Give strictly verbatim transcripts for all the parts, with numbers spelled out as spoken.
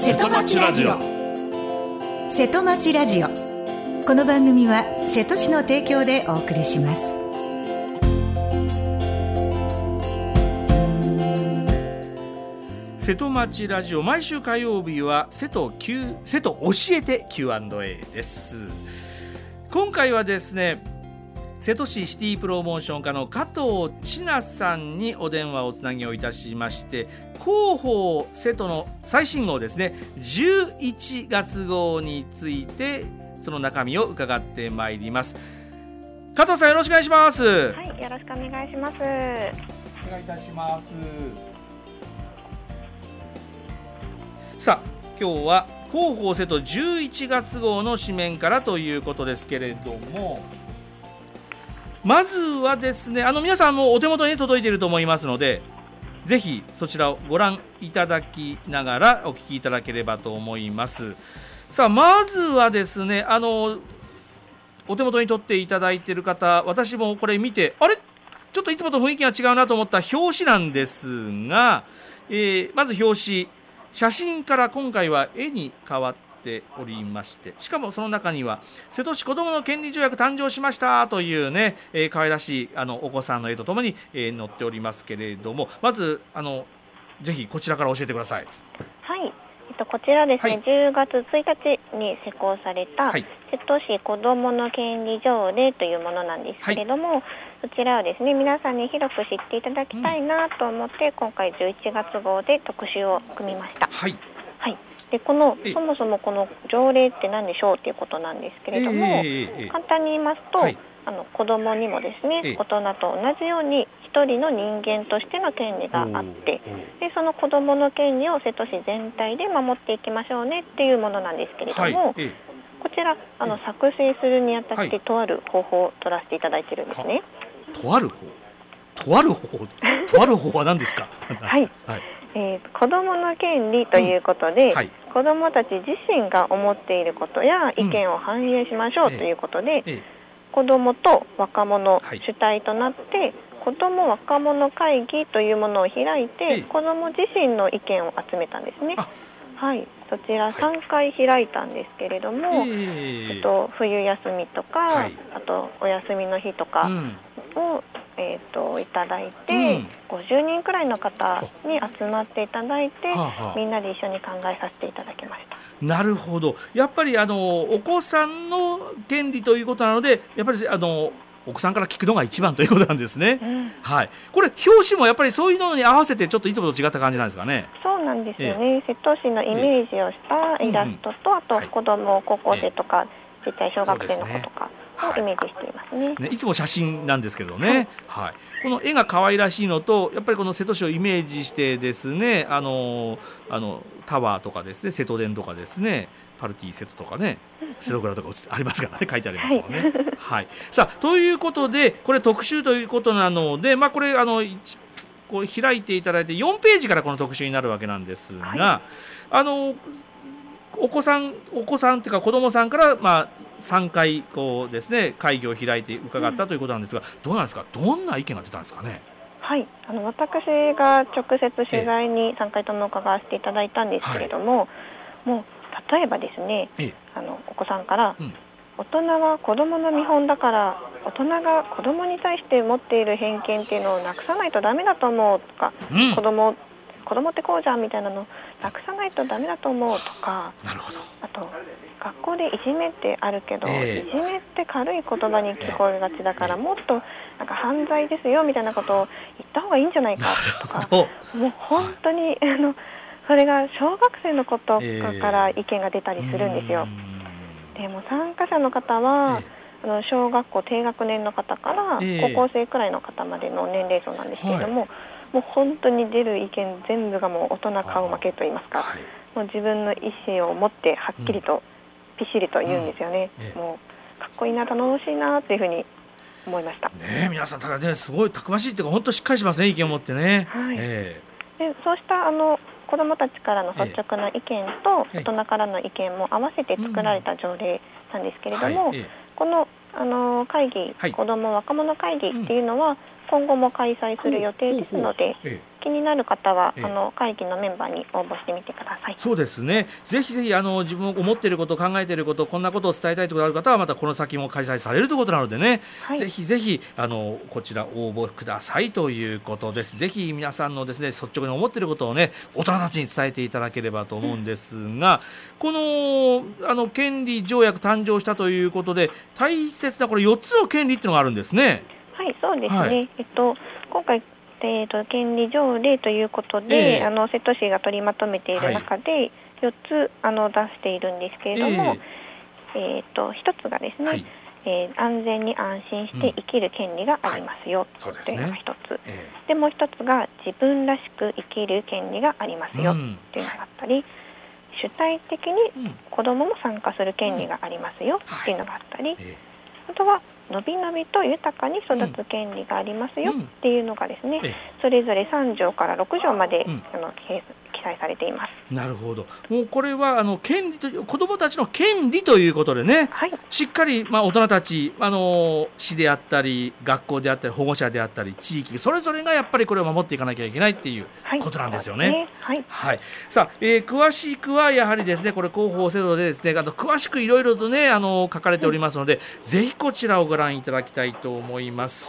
瀬戸町ラジオ。 瀬戸町ラジオ。この番組は瀬戸市の提供でお送りします。 瀬戸町ラジオ、毎週火曜日は瀬戸Q瀬戸教えて キューアンドエー です。今回はですね、瀬戸市シティプロモーション課の加藤千奈さんにお電話をつなぎをいたしまして、広報瀬戸の最新号ですね、じゅういちがつ号についてその中身を伺ってまいります。加藤さん、よろしくお願いします。 はい、よろしくお願いします。お願いいたします。さあ、今日は広報瀬戸じゅういちがつ号の紙面からということですけれども、まずはですね、あの皆さんもお手元に届いていると思いますので、ぜひそちらをご覧いただきながらお聞きいただければと思います。さあ、まずはですね、あのお手元に取っていただいている方、私もこれ見て、あれちょっといつもと雰囲気が違うなと思った表紙なんですが、えー、まず表紙、写真から今回は絵に変わっておりまして、しかもその中には瀬戸市子どもの権利条約誕生しましたというね、えー、可愛らしいあのお子さんの絵とともに、えー、載っておりますけれども、まずあのぜひこちらから教えてください。 はい、えっと、こちらですね、はい、じゅうがつついたちに施行された、はい、瀬戸市子どもの権利条例というものなんですけれども、はい、そちらをですね、皆さんに広く知っていただきたいなと思って、うん、今回じゅういちがつ号で特集を組みました。はい、はい、でこのそもそもこの条例って何でしょうということなんですけれども、えーえー、簡単に言いますと、はい、あの子どもにもですね、えー、大人と同じように一人の人間としての権利があって、でその子どもの権利を瀬戸市全体で守っていきましょうねっていうものなんですけれども、はい、えー、こちらあの作成するにあたって、はい、とある方法を取らせていただいているんですね。 とある方とある方とある方は何ですか？ はい、はい、えー、子どもの権利ということで、うん、はい、子どもたち自身が思っていることや意見を反映しましょうということで、うん、ええ、子どもと若者主体となって、はい、子ども若者会議というものを開いて、ええ、子ども自身の意見を集めたんですね。はい、そちらさんかい開いたんですけれども、はい、えっと、冬休みとか、はい、あとお休みの日とかを、うん、えー、といただいて、うん、ごじゅうにんくらいの方に集まっていただいて、はあはあ、みんなで一緒に考えさせていただきました。 なるほど。やっぱりあのお子さんの権利ということなので、やっぱりあのお子さんから聞くのが一番ということなんですね。うん、はい、これ表紙もやっぱりそういうのに合わせてちょっといつもと違った感じなんですかね。 そうなんですよね、瀬戸市のイメージをしたイラストと、うんうん、あと子ども、はい、高校生とか、小さい小学生の子とかをイメージしていますね。はい、ね、いつも写真なんですけどね、はいはい、この絵が可愛らしいのと、やっぱりこの瀬戸市をイメージしてですね、あのあのタワーとかですね、瀬戸電とかですね、パルティ瀬戸とかね、瀬戸倉とかありますからね、書いてありますもんね。はいはい、さあということで、これ特集ということなので、まあ、これあのこう開いていただいてよんページからこの特集になるわけなんですが、はい、あのお子さんお子さんというか子どもさんから、まあ、さんかいこうですね、会議を開いて伺ったということなんですが、うん、どうなんですか、どんな意見が出たんですかね。 はい、あの私が直接取材にさんかいとも伺わせていただいたんですけれども、はい、もう例えばですね、あのお子さんから、うん、大人は子どもの見本だから大人が子どもに対して持っている偏見っていうのをなくさないとダメだと思うとか、うん、子ども子供ってこうじゃんみたいなのなくさないとダメだと思うとか、 なるほど、 あと学校でいじめってあるけど、えー、いじめって軽い言葉に聞こえがちだから、えー、もっとなんか犯罪ですよみたいなことを言った方がいいんじゃないかとか、もう本当にあのそれが小学生の子とかから意見が出たりするんですよ。えー、でも参加者の方は、えー、あの小学校低学年の方から高校生くらいの方までの年齢層なんですけれども、はい、もう本当に出る意見全部がもう大人顔負けといいますか、はい、もう自分の意思を持ってはっきりと、うん、ぴっしりと言うんですよね。うんええ、もうかっこいいな、頼もしいなというふうに思いました。 ね、皆さんただね、すごいたくましいっていうか本当しっかりしますね、意見を持ってね。 はい、ええ、でそうしたあの子どもたちからの率直な意見と、ええ、大人からの意見も合わせて作られた条例なんですけれども、うんはいええ、この、あの会議、はい、子ども若者会議っていうのは、うん、今後も開催する予定ですので、近気になる方はあの会議のメンバーに応募してみてください。 そうですね、ぜひぜひあの自分思っていること、考えていること、こんなことを伝えたいということがある方はまたこの先も開催されるということなのでね、はい、ぜひぜひあのこちら応募くださいということです。ぜひ皆さんのですね率直に思っていることをね大人たちに伝えていただければと思うんですが、うん、このあの権利条約誕生したということで大切なこれよっつの権利っていうのがあるんですね。 はい、そうですね、はい、えっと、今回、えー、と権利条例ということで、えー、あの瀬戸市が取りまとめている中でよっつあの出しているんですけれども、えーえー、とひとつがですね、はい、えー、安全に安心して生きる権利がありますよ、うん、というのがひとつ、はい、えー、でもうひとつが自分らしく生きる権利がありますよ、うん、というのがあったり、主体的に子どもも参加する権利がありますよ、うん、というのがあったり、はい、えー、あとはのびのびと豊かに育つ権利がありますよっていうのがですね、うん、それぞれさんじょうからろくじょうまで、うん、あの記載されています。 なるほど。もうこれはあの権利と子どもたちの権利ということでね、はい、しっかり、まあ、大人たち、あの市であったり学校であったり保護者であったり地域それぞれがやっぱりこれを守っていかなきゃいけないっていうことなんですよね。 はい、 はい、さあ、えー、詳しくはやはりですねこれ広報制度でですねあと詳しくいろいろとねあの書かれておりますので、うん、ぜひこちらをご覧いただきたいと思います。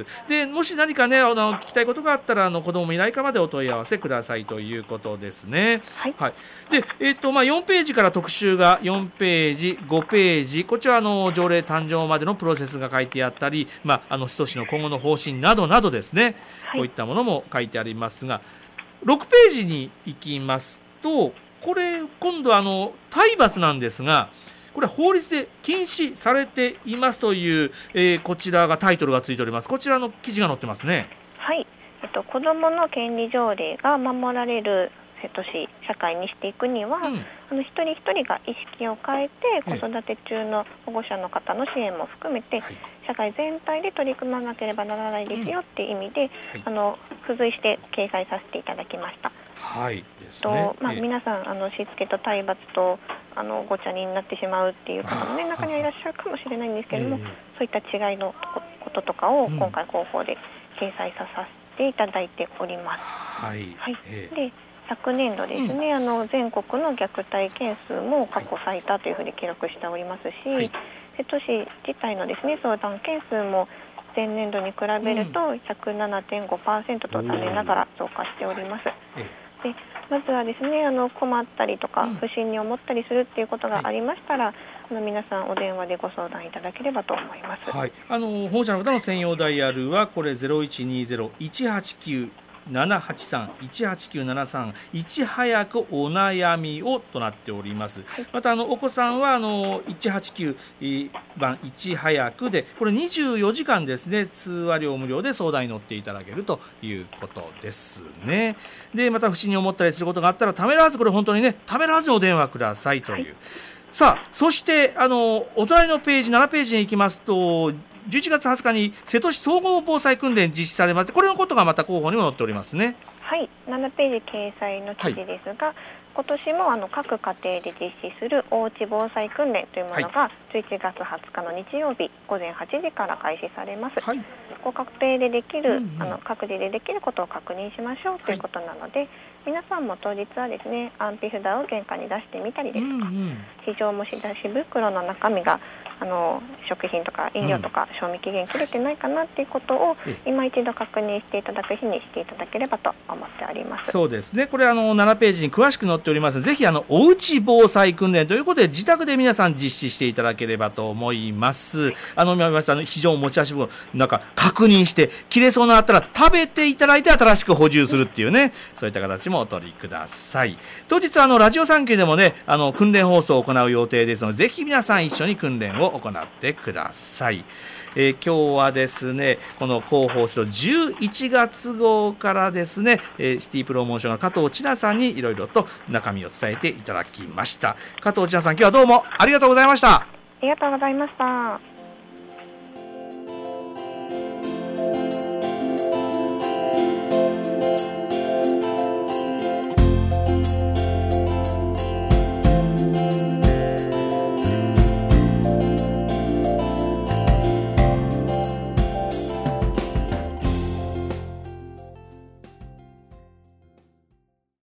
でもし何かねあの聞きたいことがあったらあの子ども未来課までお問い合わせくださいということですね。 はいはい、でえーとまあ、よんページから特集がよんページごページこちらあの条例誕生までのプロセスが書いてあったり、まあ、あの瀬戸市の今後の方針などなどですね、はい、こういったものも書いてありますがろくページに行きますとこれ今度あの体罰なんですがこれは法律で禁止されていますという、えー、こちらがタイトルがついております。こちらの記事が載ってますね。 はい、えっと、子どもの権利条例が守られる瀬戸市社会にしていくには、うん、あの一人一人が意識を変えて子育て中の保護者の方の支援も含めて、はい、社会全体で取り組まなければならないですよっていう意味で、うん、はい、あの付随して掲載させていただきました。 はいですね、 とまあ、皆さんあのしつけと体罰とあのごちゃになってしまうっていう方も、ね、中にはいらっしゃるかもしれないんですけれども、えー、そういった違いのこととかを今回広報で掲載させていただいております。 はい、 はい、 えー、 で昨年度ですね、うん、あの全国の虐待件数も過去最多というふうに記録しておりますし、はい、瀬戸市自体のですね相談件数も前年度に比べると ひゃくななてんごパーセント と残念ながら増加しております。でまずはですねあの困ったりとか不審に思ったりするっていうことがありましたら、はい、あの皆さんお電話でご相談いただければと思います。 はい、あの保護者の方の専用ダイヤルはこれ ゼロいちにゼロ いちはちきゅう ななはちさん いちはちきゅう ななさん いち早くお悩みをとなっております。はい、またあのお子さんはあのいちはちきゅう番いち早くでこれにじゅうよじかんですね通話料無料で相談に乗っていただけるということですね。でまた不審に思ったりすることがあったらためらわずこれ本当にねためらわずお電話くださいという、はい、さあそしてあのお隣のページななページに行きますとじゅういちがつはつかに瀬戸市総合防災訓練実施されます。これのことがまた広報にも載っておりますね。 はい、ななページ掲載の記事ですが、はい、今年もあの各家庭で実施するおうち防災訓練というものがじゅういちがつはつかの日曜日ごぜんはちじから開始されます。はい、ご家庭でできる、うんうん、あの各自でできることを確認しましょうということなので、はい、皆さんも当日はですね安否札を玄関に出してみたりですとか、うんうん、非常持ち出し袋の中身があの食品とか飲料とか賞味期限切れてないかなっていうことを今一度確認していただく日にしていただければと思っております。 そうですね、これあのななページに詳しく載っております。ぜひあのおうち防災訓練ということで自宅で皆さん実施していただければと思います。あの見ましたあの非常持ち出し袋なんか確認して切れそうなあったら食べていただいて新しく補充するっていうねそういった形もお取りください。当日あのラジオ産経でもねあの訓練放送を行う予定ですのでぜひ皆さん一緒に訓練を行ってください。えー、今日はですねこの広報するじゅういちがつ号からですね、えー、シティプロモーションの加藤千奈さんにいろいろと中身を伝えていただきました。加藤千奈さん今日はどうもありがとうございました。 ありがとうございました。